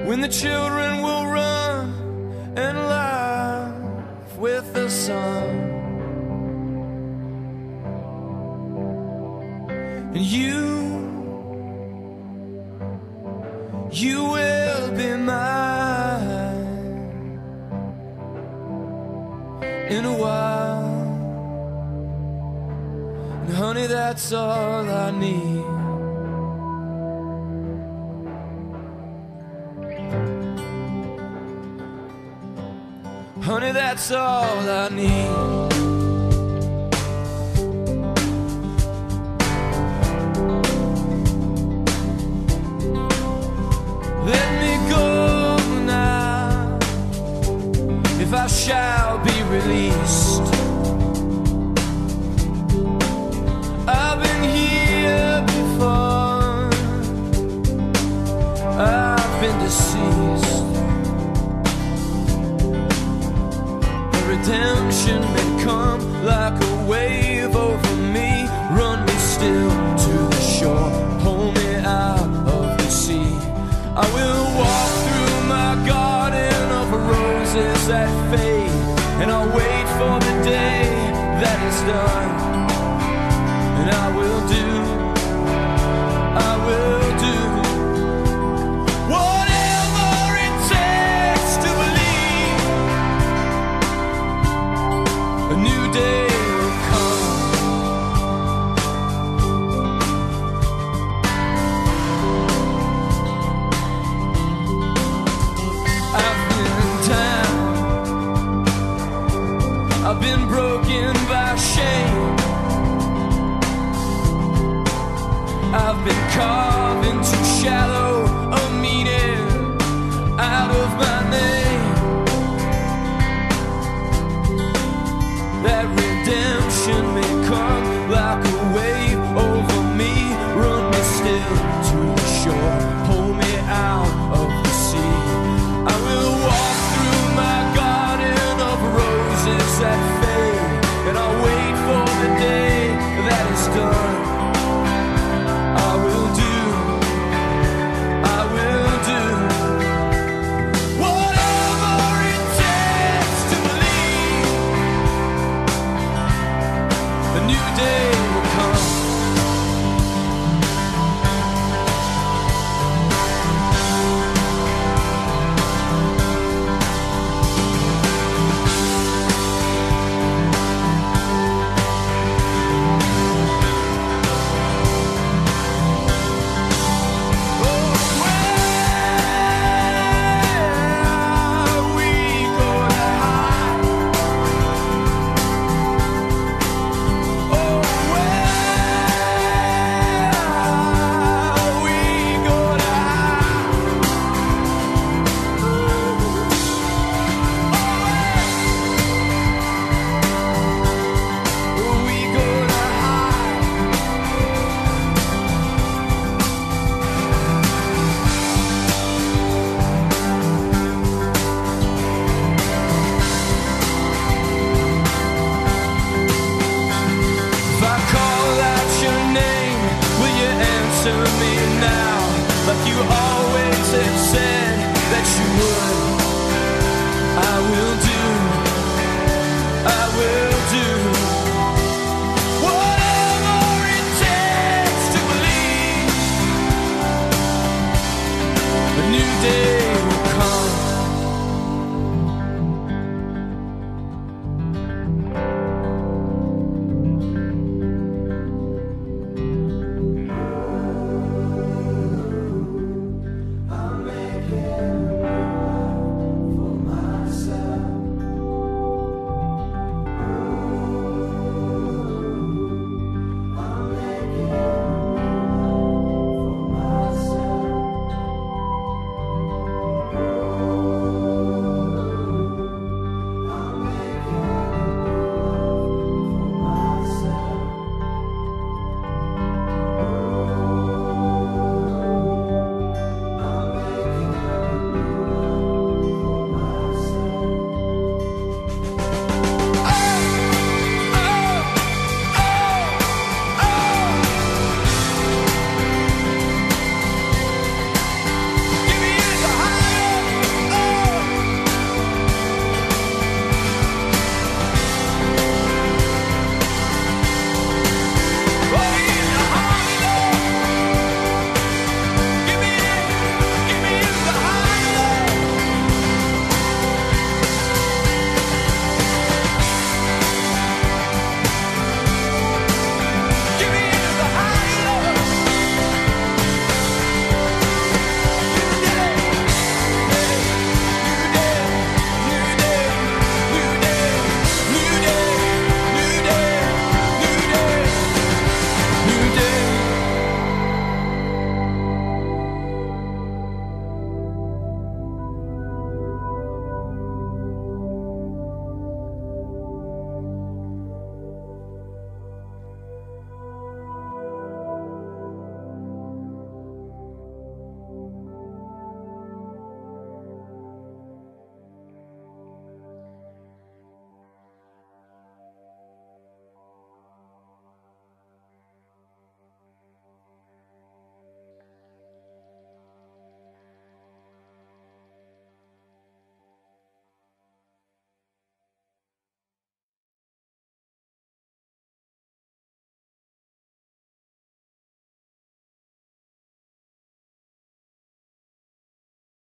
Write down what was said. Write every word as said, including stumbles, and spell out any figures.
when the children will run and laugh with the sun. And you, you will be mine in a while. And honey, that's all I need. Honey, that's all I need. Let me go now, if I shall be released. I've been here before, I've been deceased. Redemption may come like a wave over me. Run me still to the shore, pull me out of the sea. I will walk through my garden of roses that fade, and I'll wait for the day that is done. And I will do, I will do whatever it takes to believe a new day will come. I've been down, I've been broken by shame, I've been carved into shallow a meaning out of my name. That redemption may come like a wave over me. Run me still to the shore, pull me out of the sea. I will walk through my garden of roses that fade, and I'll wait for the day that is done. I will do, I will do whatever it takes to believe a new day will come. Like you always have said.